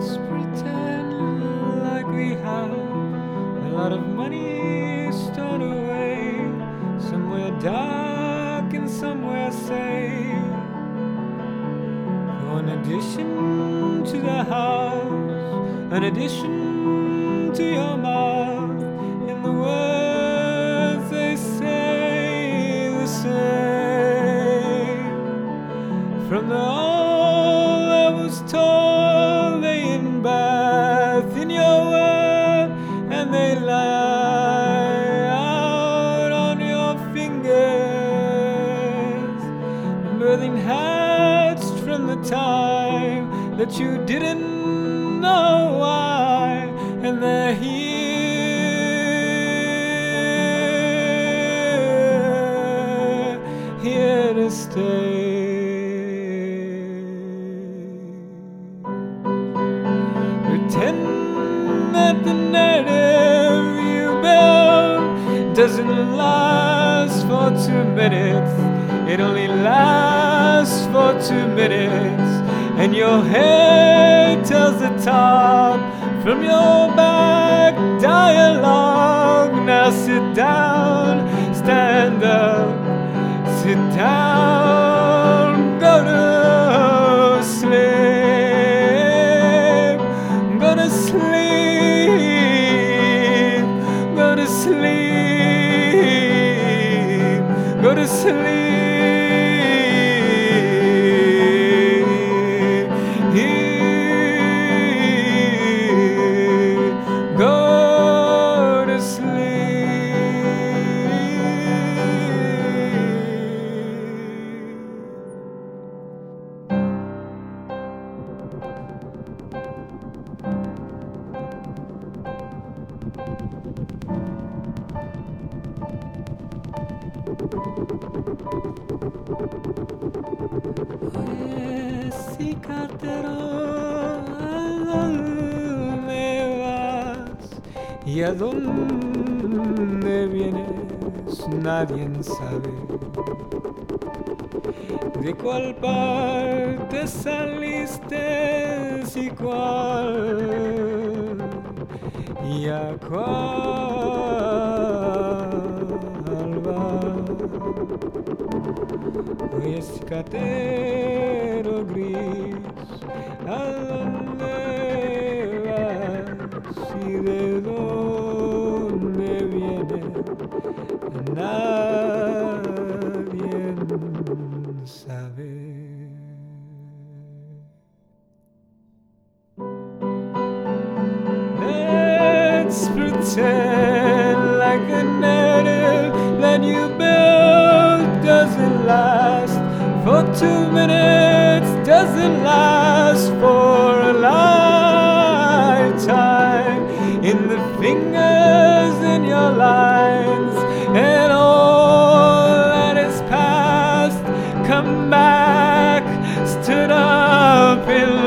Let's pretend like we have a lot of money stored away, somewhere dark and somewhere safe, for an addition to the house, an addition to your mouth. In the words they say the same. From the all I was told, laying bath in your word, and they lie out on your fingers, birthing hatched from the time that you didn't know why, and they're here to stay. Pretend that the narrative you build doesn't last for 2 minutes. It only lasts for 2 minutes, and your head tells the top from your back dialogue. Now sit down, stand up, sit down, go to sleep, go to sleep, go to sleep, go to sleep. Go to si cartero, ¿a dónde vas? ¿Y a dónde vienes? Nadie sabe. ¿De cuál parte saliste? ¿Y cuál? ¿Y a cuál vas? Hoy es cicatero gris, ¿a dónde vas y de dónde vienes? Nadie sabe. Let's pretend like the narrative that you built doesn't last for 2 minutes, doesn't last for a lifetime. In the fingers in your lines, and all that is past, come back, stood up in